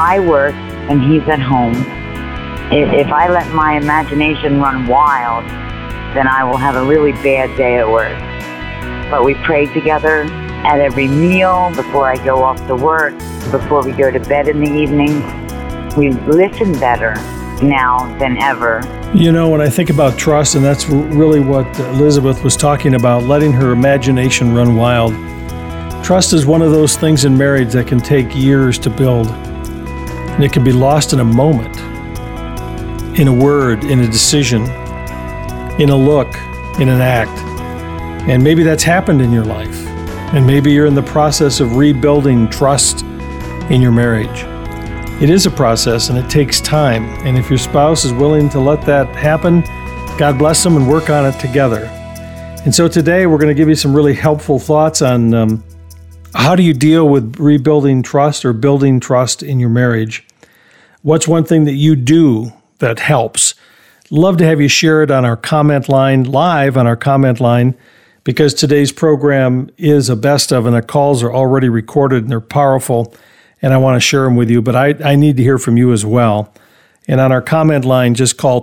I work and he's at home. If I let my imagination run wild, then I will have a really bad day at work. But we pray together at every meal, before I go off to work, before we go to bed in the evening. We listen better now than ever. You know, when I think about trust, and that's really what Elizabeth was talking about, letting her imagination run wild. Trust is one of those things in marriage that can take years to build. And it can be lost in a moment, in a word, in a decision, in a look, in an act. And maybe that's happened in your life. And maybe you're in the process of rebuilding trust in your marriage. It is a process and it takes time. And if your spouse is willing to let that happen, God bless them and work on it together. And so today we're going to give you some really helpful thoughts on how do you deal with rebuilding trust or building trust in your marriage. What's one thing that you do that helps? Love to have you share it on our comment line, live on our comment line, because today's program is a best of and the calls are already recorded and they're powerful. And I want to share them with you, but I need to hear from you as well. And on our comment line, just call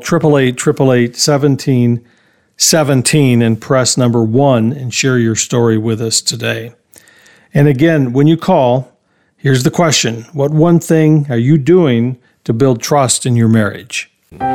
888-888-1717 and press number 1 and share your story with us today. And again, when you call, here's the question. What one thing are you doing to build trust in your marriage?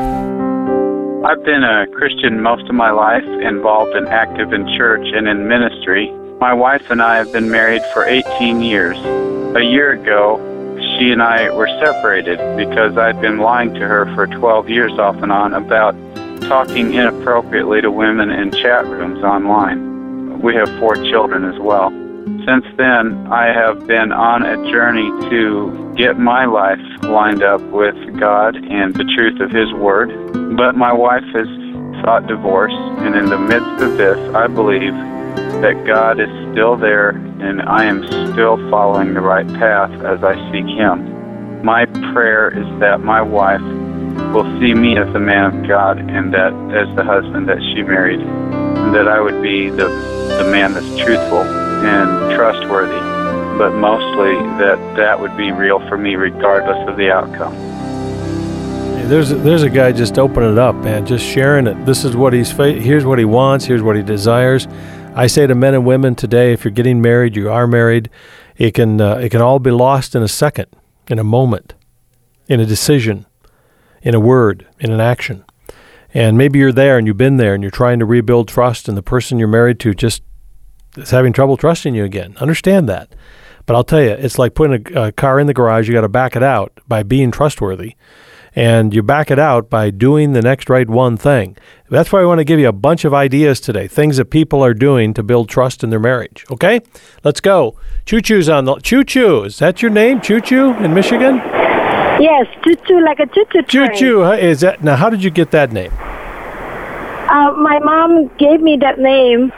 I've been a Christian most of my life, involved and active in church and in ministry. My wife and I have been married for 18 years. A year ago, she and I were separated because I'd been lying to her for 12 years off and on about talking inappropriately to women in chat rooms online. We have 4 children as well. Since then, I have been on a journey to get my life lined up with God and the truth of His Word. But my wife has sought divorce, and in the midst of this, I believe that God is still there and I am still following the right path as I seek Him. My prayer is that my wife will see me as the man of God and that as the husband that she married, and that I would be the man that's truthful and trustworthy, but mostly that would be real for me regardless of the outcome. There's a guy just opening it up, man, just sharing it. This is what here's what he wants, here's what he desires. I say to men and women today, if you're getting married, you are married, it can all be lost in a second, in a moment, in a decision, in a word, in an action. And maybe you're there and you've been there and you're trying to rebuild trust and the person you're married to just is having trouble trusting you again. Understand that. But I'll tell you, it's like putting a car in the garage. You got to back it out by being trustworthy. And you back it out by doing the next right one thing. That's why I want to give you a bunch of ideas today, things that people are doing to build trust in their marriage. Okay? Let's go. Choo-choo's on the... Choo-choo, is that your name, Choo-choo, in Michigan? Yes, Choo-choo, like a choo-choo train. Choo-choo, is that... Now, how did you get that name? My mom gave me that name.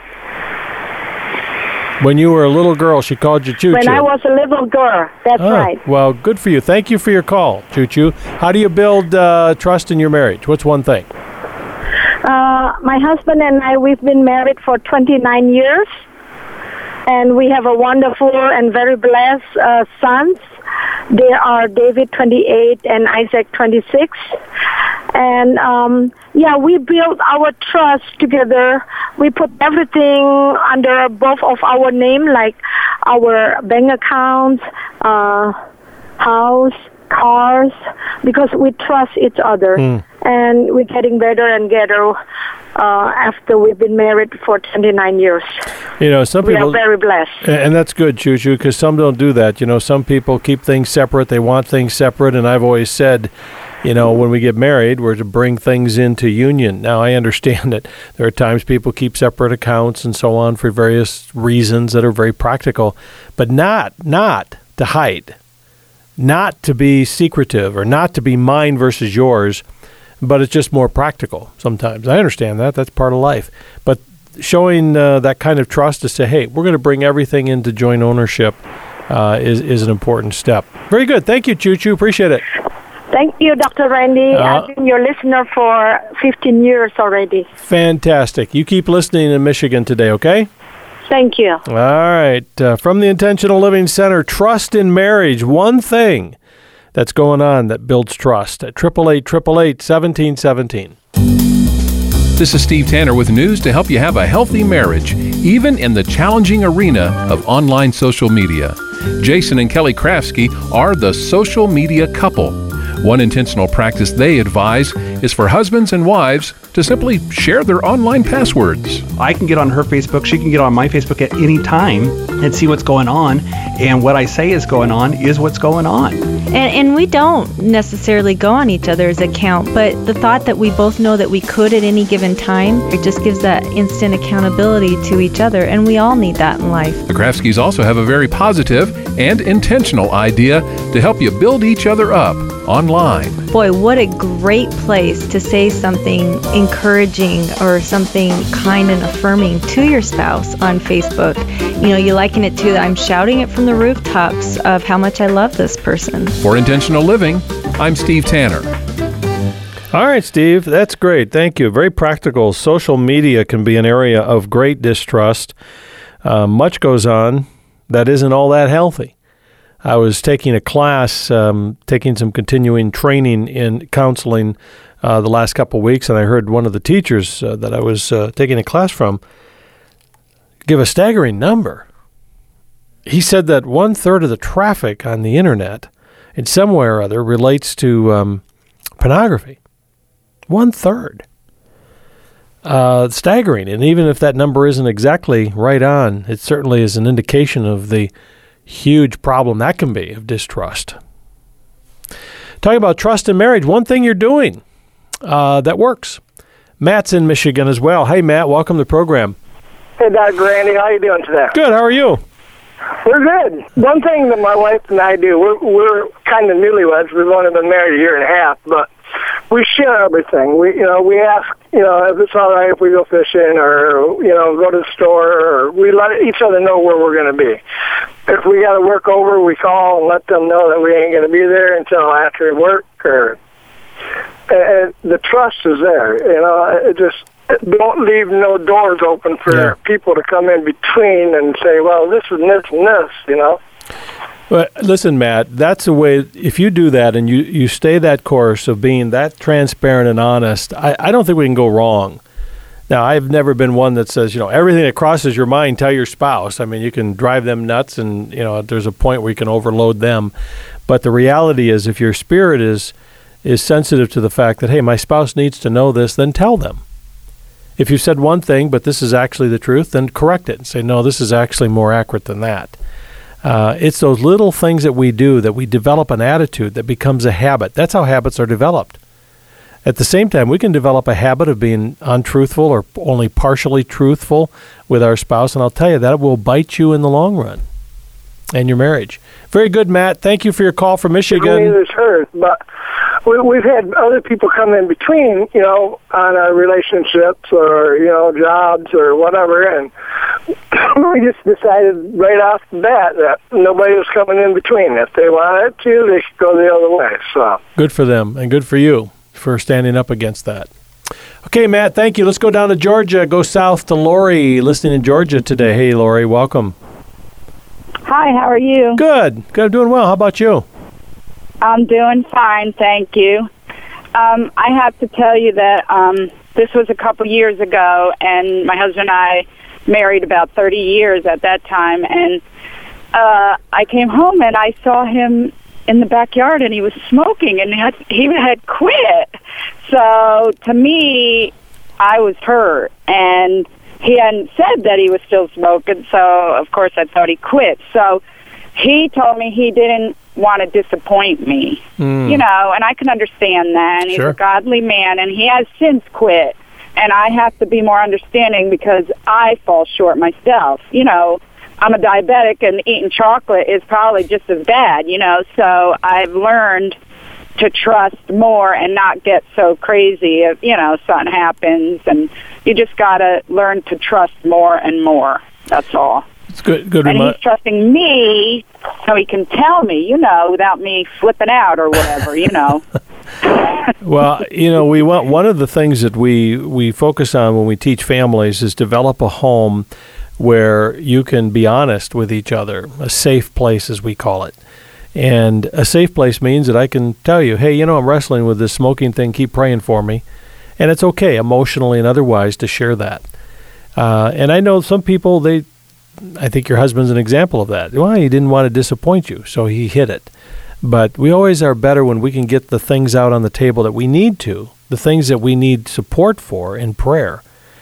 When you were a little girl, she called you Choo-choo. When I was a little girl, that's right. Well, good for you. Thank you for your call, Choo-choo. How do you build trust in your marriage? What's one thing? My husband and I, we've been married for 29 years, and we have a wonderful and very blessed sons. They are David, 28, and Isaac, 26. And, we built our trust together. We put everything under both of our name, like our bank accounts, house, cars, because we trust each other. And we're getting better and better after we've been married for 29 years. You know, some people... We are very blessed. And that's good, Choo-choo, because some don't do that. You know, some people keep things separate. They want things separate. And I've always said, you know, when we get married, we're to bring things into union. Now, I understand that there are times people keep separate accounts and so on for various reasons that are very practical, but not to hide, not to be secretive, or not to be mine versus yours, but it's just more practical sometimes. I understand that. That's part of life. But showing that kind of trust to say, hey, we're going to bring everything into joint ownership is an important step. Very good. Thank you, Choo-choo. Appreciate it. Thank you, Dr. Randy. I've been your listener for 15 years already. Fantastic. You keep listening in Michigan today, okay? Thank you. All right. From the Intentional Living Center, trust in marriage. One thing that's going on that builds trust at 888-888-1717. This is Steve Tanner with news to help you have a healthy marriage, even in the challenging arena of online social media. Jason and Kelly Krafsky are the social media couple. One intentional practice they advise is for husbands and wives to simply share their online passwords. I can get on her Facebook, she can get on my Facebook at any time and see what's going on. And what I say is going on is what's going on. And we don't necessarily go on each other's account, but the thought that we both know that we could at any given time, it just gives that instant accountability to each other, and we all need that in life. The Krafskys also have a very positive and intentional idea to help you build each other up online. Boy, what a great place to say something encouraging or something kind and affirming to your spouse on Facebook. You know, you liken it to that I'm shouting it from the rooftops of how much I love this person. For Intentional Living, I'm Steve Tanner. All right, Steve, that's great. Thank you. Very practical. Social media can be an area of great distrust. Much goes on that isn't all that healthy. I was taking a class, taking some continuing training in counseling the last couple of weeks, and I heard one of the teachers that I was taking a class from give a staggering number. He said that 1/3 of the traffic on the internet in some way or other relates to pornography. 1/3. Staggering. And even if that number isn't exactly right on, it certainly is an indication of the huge problem that can be of distrust. Talking about trust in marriage, one thing you're doing that works. Matt's in Michigan as well. Hey, Matt, welcome to the program. Hey, Dr. Randy, how you doing today? Good. How are you? We're good. One thing that my wife and I do, we're kind of newlyweds. We've only been married a year and a half, but we share everything. We ask, if it's all right if we go fishing or, go to the store, or we let each other know where we're going to be. If we got to work over, we call and let them know that we ain't going to be there until after work, and the trust is there. It just don't leave no doors open for people to come in between and say, well, this is this and this, Well, listen, Matt, that's the way, if you do that and you stay that course of being that transparent and honest, I don't think we can go wrong. Now, I've never been one that says, everything that crosses your mind, tell your spouse. I mean, you can drive them nuts and, there's a point where you can overload them. But the reality is if your spirit is sensitive to the fact that, hey, my spouse needs to know this, then tell them. If you said one thing, but this is actually the truth, then correct it and say, no, this is actually more accurate than that. It's those little things that we do that we develop an attitude that becomes a habit. That's how habits are developed. At the same time, we can develop a habit of being untruthful or only partially truthful with our spouse, and I'll tell you, that will bite you in the long run and your marriage. Very good, Matt. Thank you for your call from Michigan. Neither is hers, but we've had other people come in between, on our relationships or, jobs or whatever, and we just decided right off the bat that nobody was coming in between. If they wanted to, they should go the other way. So good for them, and good for you for standing up against that. Okay, Matt, thank you. Let's go down to Georgia, go south to Lori, listening in Georgia today. Hey, Lori, welcome. Hi, how are you? Good. I'm doing well. How about you? I'm doing fine, thank you. I have to tell you that this was a couple years ago, and my husband and I married about 30 years at that time, and I came home and I saw him in the backyard, and he was smoking, and he had quit. So to me, I was hurt, and he hadn't said that he was still smoking, so of course I thought he quit. So he told me he didn't want to disappoint me, and I can understand that. And he's a godly man, and he has since quit. And I have to be more understanding because I fall short myself. I'm a diabetic, and eating chocolate is probably just as bad, So I've learned to trust more and not get so crazy if, something happens. And you just got to learn to trust more and more. That's all. It's good. And he's trusting me so he can tell me, without me flipping out or whatever, Well, we want, one of the things that we focus on when we teach families is develop a home where you can be honest with each other, a safe place as we call it. And a safe place means that I can tell you, hey, I'm wrestling with this smoking thing. Keep praying for me. And it's okay, emotionally and otherwise, to share that. And I know some people, I think your husband's an example of that. Well, he didn't want to disappoint you, so he hid it. But we always are better when we can get the things out on the table that we need to, the things that we need support for in prayer.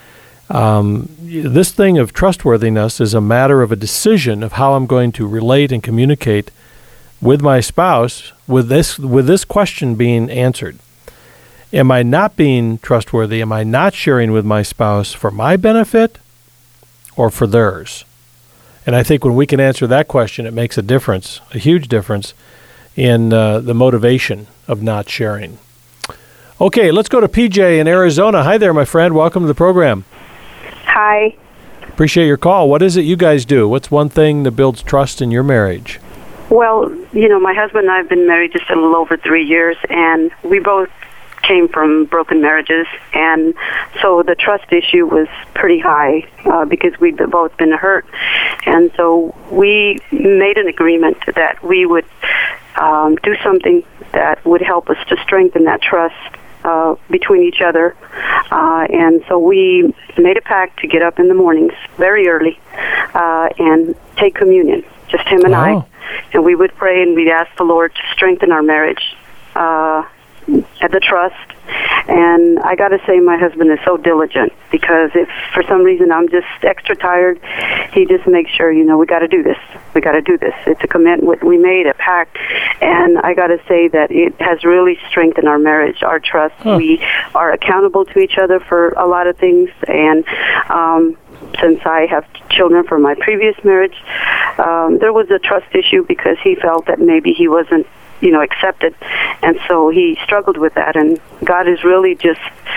This thing of trustworthiness is a matter of a decision of how I'm going to relate and communicate with my spouse with this question being answered. Am I not being trustworthy? Am I not sharing with my spouse for my benefit or for theirs? And I think when we can answer that question, it makes a difference, a huge difference in the motivation of not sharing. Okay, let's go to PJ in Arizona. Hi there, my friend. Welcome to the program. Hi. Appreciate your call. What is it you guys do? What's one thing that builds trust in your marriage? Well, my husband and I have been married just a little over 3 years, and we both came from broken marriages, and so the trust issue was pretty high because we'd both been hurt. And so we made an agreement that we would do something that would help us to strengthen that trust between each other. And so we made a pact to get up in the mornings very early and take communion, just him and I. And we would pray and we'd ask the Lord to strengthen our marriage, the trust. And I got to say, my husband is so diligent, because if for some reason I'm just extra tired, he just makes sure, we got to do this. We got to do this. It's a commitment we made, a pact. And I got to say that it has really strengthened our marriage, our trust. We are accountable to each other for a lot of things. And since I have children from my previous marriage, there was a trust issue because he felt that maybe he wasn't accepted, and so he struggled with that. And God has really just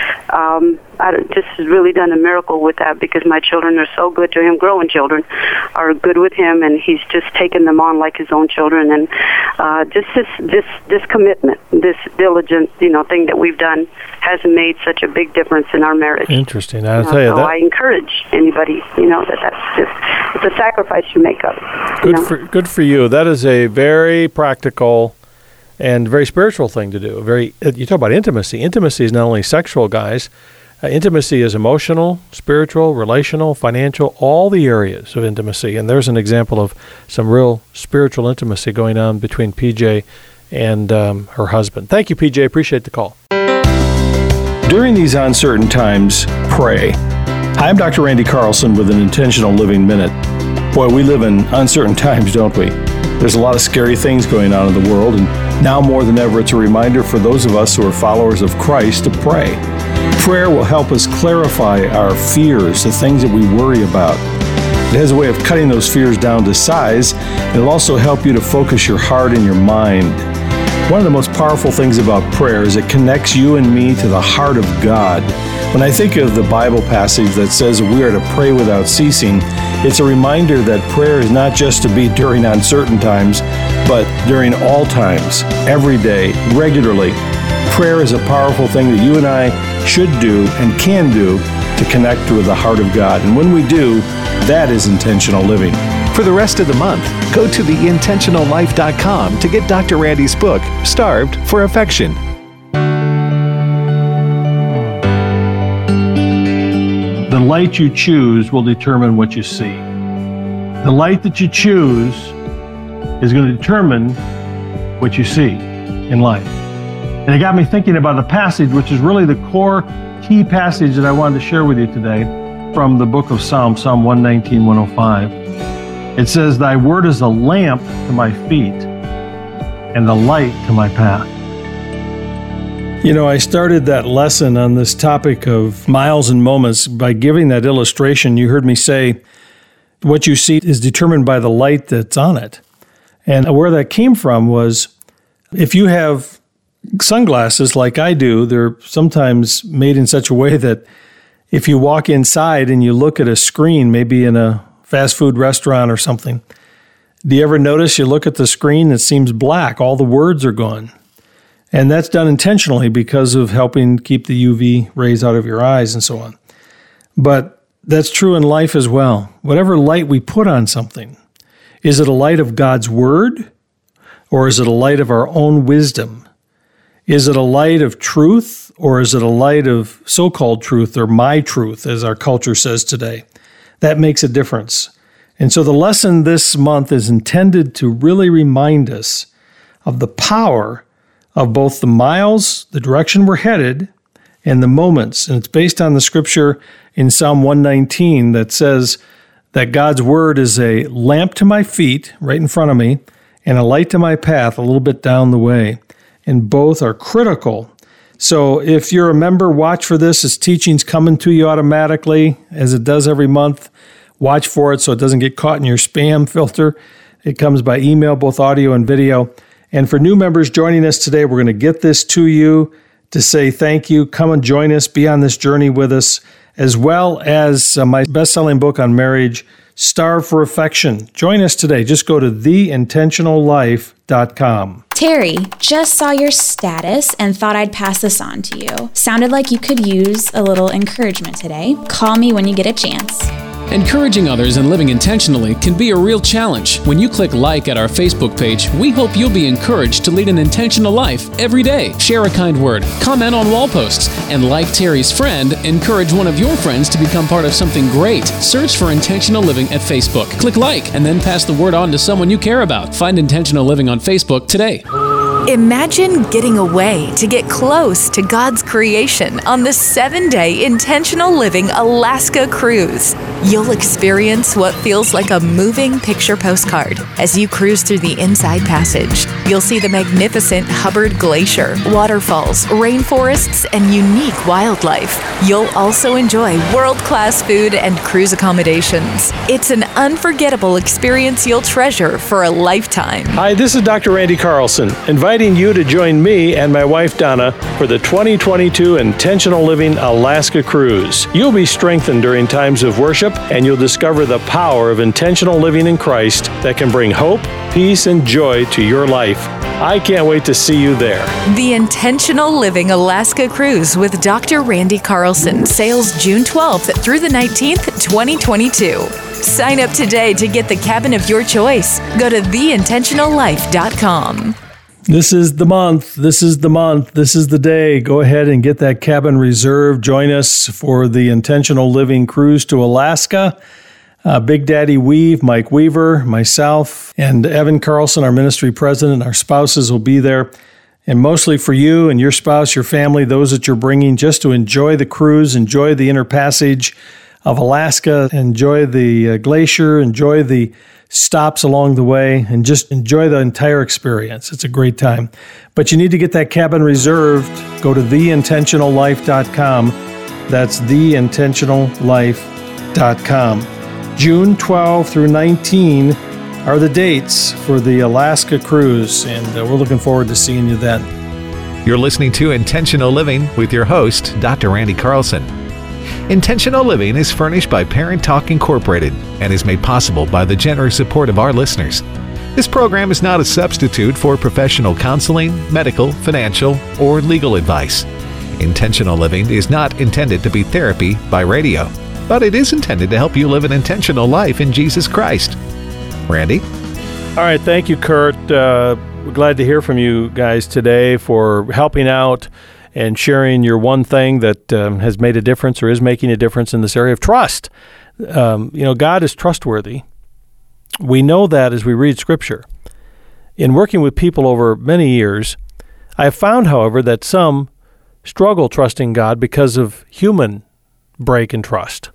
really done a miracle with that, because my children are so good to him. Growing children are good with him, and he's just taken them on like his own children. And just this commitment, this diligent thing that we've done has made such a big difference in our marriage. Interesting. I'll tell you so that. I encourage anybody, that's just, it's a sacrifice you make up. Good for you. That is a very practical and very spiritual thing to do. You talk about intimacy. Intimacy is not only sexual, guys. Intimacy is emotional, spiritual, relational, financial, all the areas of intimacy. And there's an example of some real spiritual intimacy going on between PJ and her husband. Thank you, PJ. Appreciate the call. During these uncertain times, pray. Hi, I'm Dr. Randy Carlson with an Intentional Living Minute. Boy, we live in uncertain times, don't we? There's a lot of scary things going on in the world, and now more than ever, it's a reminder for those of us who are followers of Christ to pray. Prayer will help us clarify our fears, the things that we worry about. It has a way of cutting those fears down to size. It'll also help you to focus your heart and your mind. One of the most powerful things about prayer is it connects you and me to the heart of God. When I think of the Bible passage that says we are to pray without ceasing, it's a reminder that prayer is not just to be during uncertain times, but during all times, every day, regularly. Prayer is a powerful thing that you and I should do and can do to connect with the heart of God. And when we do, that is intentional living. For the rest of the month, go to theintentionallife.com to get Dr. Randy's book, Starved for Affection. The light you choose will determine what you see. The light that you choose is going to determine what you see in life. And it got me thinking about a passage which is really the core key passage that I wanted to share with you today from the book of Psalm 119, 105. It says, "Thy word is a lamp to my feet and the light to my path." I started that lesson on this topic of miles and moments by giving that illustration. You heard me say, what you see is determined by the light that's on it. And where that came from was, if you have sunglasses like I do, they're sometimes made in such a way that if you walk inside and you look at a screen, maybe in a fast food restaurant or something, do you ever notice you look at the screen, it seems black, all the words are gone? And that's done intentionally because of helping keep the UV rays out of your eyes and so on. But that's true in life as well. Whatever light we put on something, is it a light of God's Word, or is it a light of our own wisdom? Is it a light of truth, or is it a light of so-called truth, or my truth, as our culture says today? That makes a difference. And so the lesson this month is intended to really remind us of the power of both the miles, the direction we're headed, and the moments. And it's based on the scripture in Psalm 119 that says that God's word is a lamp to my feet, right in front of me, and a light to my path, a little bit down the way. And both are critical. So if you're a member, watch for this. This teaching's coming to you automatically, as it does every month. Watch for it so it doesn't get caught in your spam filter. It comes by email, both audio and video. And for new members joining us today, we're going to get this to you to say thank you. Come and join us. Be on this journey with us, as well as my best-selling book on marriage, Starve for Affection. Join us today. Just go to theintentionallife.com. Terry, just saw your status and thought I'd pass this on to you. Sounded like you could use a little encouragement today. Call me when you get a chance. Encouraging others and living intentionally can be a real challenge. When you click like at our Facebook page, we hope you'll be encouraged to lead an intentional life every day. Share a kind word, comment on wall posts, and like Terry's friend, encourage one of your friends to become part of something great. Search for Intentional Living at Facebook. Click like and then pass the word on to someone you care about. Find Intentional Living on Facebook today. Imagine getting away to get close to God's creation on the 7-day Intentional Living Alaska cruise. You'll experience what feels like a moving picture postcard as you cruise through the Inside Passage. You'll see the magnificent Hubbard Glacier, waterfalls, rainforests, and unique wildlife. You'll also enjoy world-class food and cruise accommodations. It's an unforgettable experience you'll treasure for a lifetime. Hi, this is Dr. Randy Carlson, inviting you to join me and my wife Donna for the 2022 Intentional Living Alaska Cruise. You'll be strengthened during times of worship, and you'll discover the power of intentional living in Christ that can bring hope, peace, and joy to your life. I can't wait to see you there. The Intentional Living Alaska Cruise with Dr. Randy Carlson sails June 12th through the 19th, 2022. Sign up today to get the cabin of your choice. Go to theintentionallife.com. This is the month. This is the month. This is the day. Go ahead and get that cabin reserved. Join us for the Intentional Living Cruise to Alaska. Big Daddy Weave, Mike Weaver, myself, and Evan Carlson, our ministry president, our spouses will be there. And mostly for you and your spouse, your family, those that you're bringing, just to enjoy the cruise, enjoy the inner passage of Alaska, enjoy the glacier, enjoy the stops along the way, and just enjoy the entire experience. It's a great time. But you need to get that cabin reserved. Go to theintentionallife.com. That's theintentionallife.com. June 12 through 19 are the dates for the Alaska cruise, and we're looking forward to seeing you then. You're listening to Intentional Living with your host, Dr. Randy Carlson. Intentional Living is furnished by Parent Talk Incorporated and is made possible by the generous support of our listeners. This program is not a substitute for professional counseling, medical, financial, or legal advice. Intentional Living is not intended to be therapy by radio, but it is intended to help you live an intentional life in Jesus Christ. Randy? All right, thank you, Kurt. We're glad to hear from you guys today for helping out and sharing your one thing that has made a difference or is making a difference in this area of trust. God is trustworthy. We know that as we read Scripture. In working with people over many years, I have found, however, that some struggle trusting God because of human break in trust.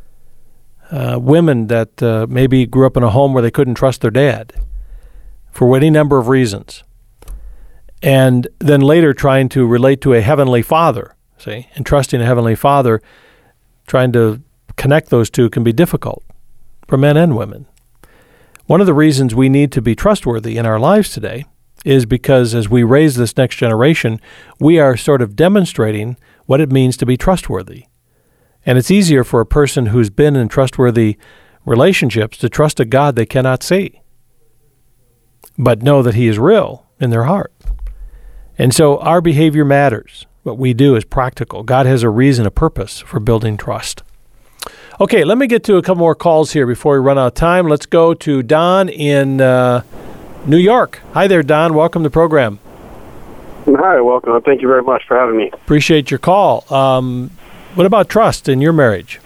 Women that maybe grew up in a home where they couldn't trust their dad for any number of reasons. And then later trying to relate to a heavenly father, see, and trusting a heavenly father, trying to connect those two can be difficult for men and women. One of the reasons we need to be trustworthy in our lives today is because as we raise this next generation, we are sort of demonstrating what it means to be trustworthy. And it's easier for a person who's been in trustworthy relationships to trust a God they cannot see, but know that He is real in their heart. And so our behavior matters. What we do is practical. God has a reason, a purpose for building trust. Okay, let me get to a couple more calls here before we run out of time. Let's go to Don in New York. Hi there, Don. Welcome to the program. Hi, welcome. Thank you very much for having me. Appreciate your call. What about trust in your marriage?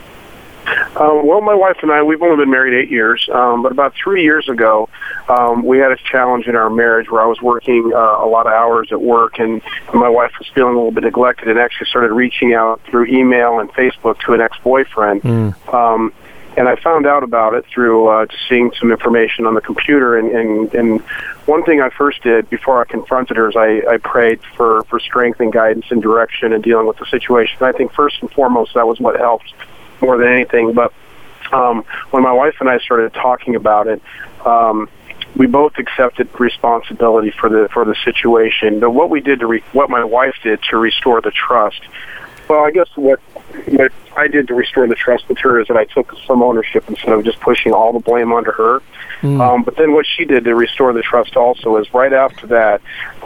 Well, my wife and I, we've only been married 8 years, but about 3 years ago, we had a challenge in our marriage where I was working a lot of hours at work, and my wife was feeling a little bit neglected and actually started reaching out through email and Facebook to an ex-boyfriend. And I found out about it through just seeing some information on the computer. And one thing I first did before I confronted her is I prayed for strength and guidance and direction in dealing with the situation. I think first and foremost that was what helped more than anything. But when my wife and I started talking about it, we both accepted responsibility for the situation. But what we did what my wife did to restore the trust. Well, I guess what I did to restore the trust with her is that I took some ownership instead of just pushing all the blame onto her. But then what she did to restore the trust also is right after that,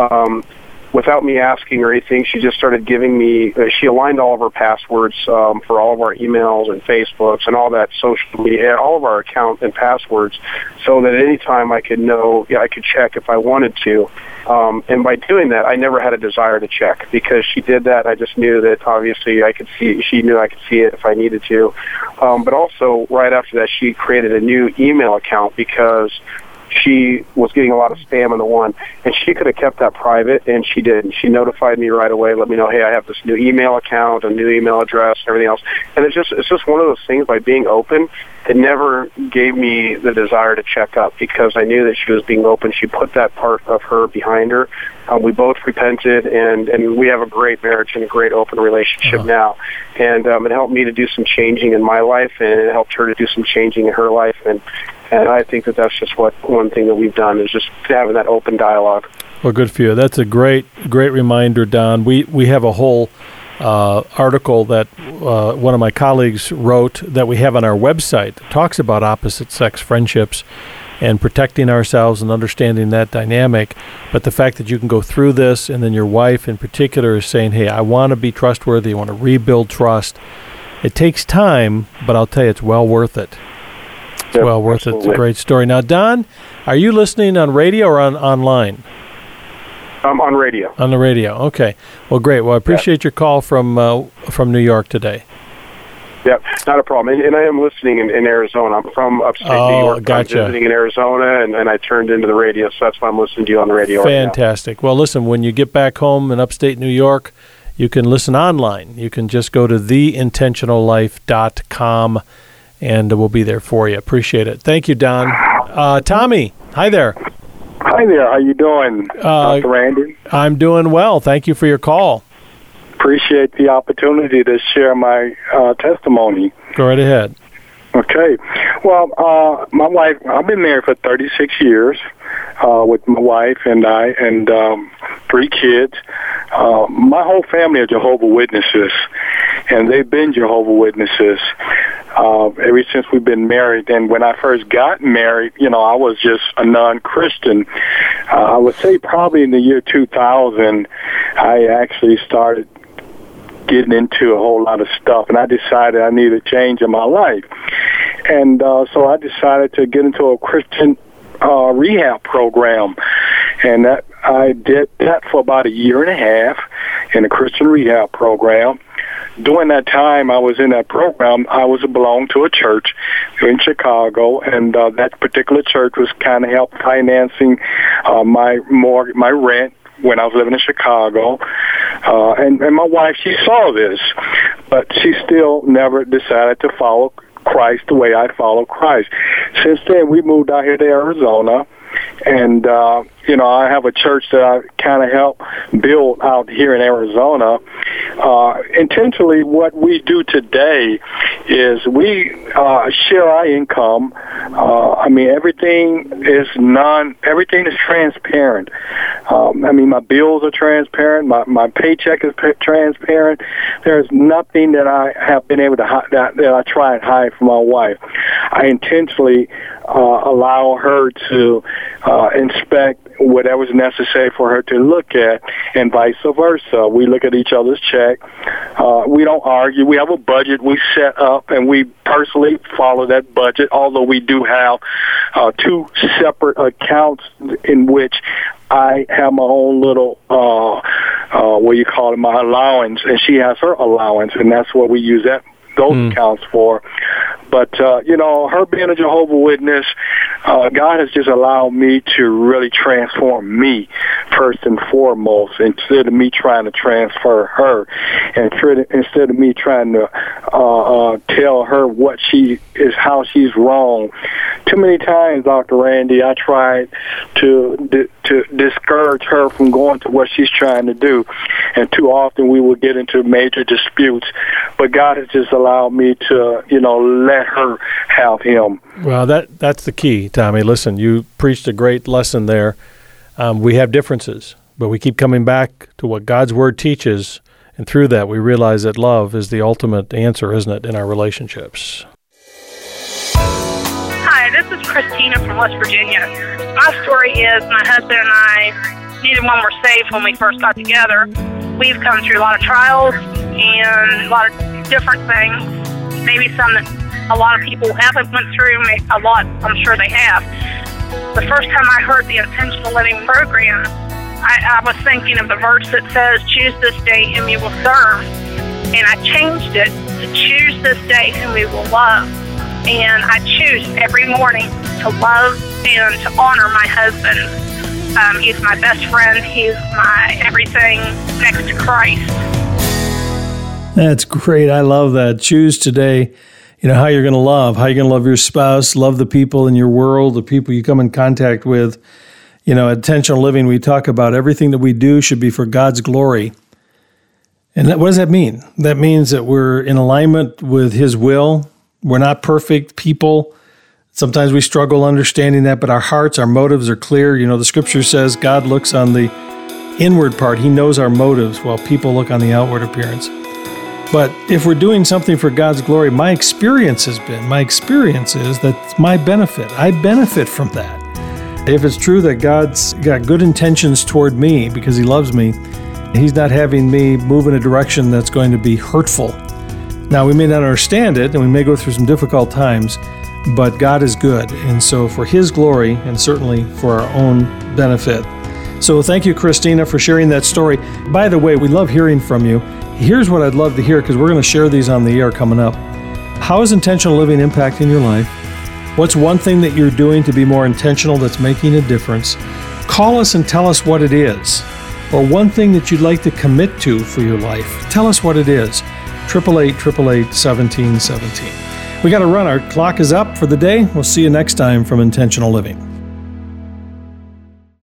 without me asking or anything, she just started giving me, she aligned all of her passwords for all of our emails and Facebooks and all that social media, all of our account and passwords, so that any time I could know, I could check if I wanted to. And by doing that, I never had a desire to check because she did that. I just knew that obviously I could see, she knew I could see it if I needed to. But also right after that, she created a new email account because she was getting a lot of spam in the one, and she could have kept that private, and she didn't. She notified me right away, let me know, hey, I have this new email account, a new email address, everything else. And it's just one of those things, by being open, it never gave me the desire to check up because I knew that she was being open. She put that part of her behind her. We both repented, and we have a great marriage and a great open relationship now. And it helped me to do some changing in my life, and it helped her to do some changing in her life. And I think that that's just one thing that we've done is just having that open dialogue. Well, good for you. That's a great reminder, Don. We have a whole article that one of my colleagues wrote that we have on our website that talks about opposite-sex friendships and protecting ourselves and understanding that dynamic. But the fact that you can go through this, and then your wife in particular is saying, hey, I want to be trustworthy, I want to rebuild trust. It takes time, but I'll tell you, it's well worth it. It's well worth it. It's a great story. Now, Don, are you listening on radio or online? On radio. On the radio. Okay. Well, great. Well, I appreciate your call from New York today. Yep, not a problem. And I am listening in Arizona. I'm from upstate New York. Gotcha. I'm visiting in Arizona, and I turned into the radio, so that's why I'm listening to you on the radio. Fantastic. Right now. Well, listen, when you get back home in upstate New York, you can listen online. You can just go to theintentionallife.com, and we'll be there for you. Appreciate it. Thank you, Don. Tommy, hi there. Hi there. How you doing, Dr. Randy? I'm doing well. Thank you for your call. Appreciate the opportunity to share my testimony. Go right ahead. Okay. Well, my wife, I've been married for 36 years with my wife and I, and 3 kids. My whole family are Jehovah's Witnesses, and they've been Jehovah's Witnesses ever since we've been married. And when I first got married, I was just a non-Christian. I would say probably in the year 2000, I actually started getting into a whole lot of stuff, and I decided I needed a change in my life. And so I decided to get into a Christian rehab program, and I did that for about a year and a half in a Christian rehab program. During that time I was in that program, I belonged to a church in Chicago, and that particular church was kind of help financing my rent when I was living in Chicago. And my wife, she saw this, but she still never decided to follow Christ the way I follow Christ. Since then, we moved out here to Arizona, and I have a church that I kind of help build out here in Arizona. Intentionally, what we do today is we share our income. Everything is transparent. My bills are transparent. My paycheck is transparent. There's nothing that I have been able to that I try and hide from my wife. I intentionally allow her to inspect whatever's necessary for her to look at, and vice versa. We look at each other's check. We don't argue. We have a budget we set up, and we personally follow that budget, although we do have two separate accounts in which I have my own little, my allowance, and she has her allowance, and that's what we use those accounts for. But, her being a Jehovah's Witness, God has just allowed me to really transform me first and foremost, instead of me trying to transfer her, and instead of me trying to tell her what she is, how she's wrong. Too many times, Dr. Randy, I tried to discourage her from going to what she's trying to do, and too often we will get into major disputes. But God has just allowed me to, let her have him. Well, that's the key, Tommy. Listen, you preached a great lesson there. We have differences, but we keep coming back to what God's Word teaches, and through that we realize that love is the ultimate answer, isn't it, in our relationships? Hi, this is Christina from West Virginia. My story is my husband and I, neither one were saved when we first got together. We've come through a lot of trials and a lot of different things, maybe some that a lot of people haven't went through, a lot I'm sure they have. The first time I heard the Intentional Living program, I was thinking of the verse that says, choose this day whom you will serve. And I changed it to choose this day whom we will love. And I choose every morning to love and to honor my husband. He's my best friend. He's my everything next to Christ. That's great. I love that. Choose today, how you're going to love, how you're going to love your spouse, love the people in your world, the people you come in contact with. Intentional living, we talk about everything that we do should be for God's glory. And what does that mean? That means that we're in alignment with His will. We're not perfect people. Sometimes we struggle understanding that, but our hearts, our motives are clear. The Scripture says God looks on the inward part. He knows our motives while people look on the outward appearance. But if we're doing something for God's glory, my experience is that's my benefit. I benefit from that. If it's true that God's got good intentions toward me because He loves me, He's not having me move in a direction that's going to be hurtful. Now, we may not understand it, and we may go through some difficult times, but God is good. And so for His glory, and certainly for our own benefit. So thank you, Christina, for sharing that story. By the way, we love hearing from you. Here's what I'd love to hear, because we're going to share these on the air coming up. How is intentional living impacting your life? What's one thing that you're doing to be more intentional that's making a difference? Call us and tell us what it is. Or one thing that you'd like to commit to for your life. Tell us what it is. 888-888-1717. We got to run. Our clock is up for the day. We'll see you next time from Intentional Living.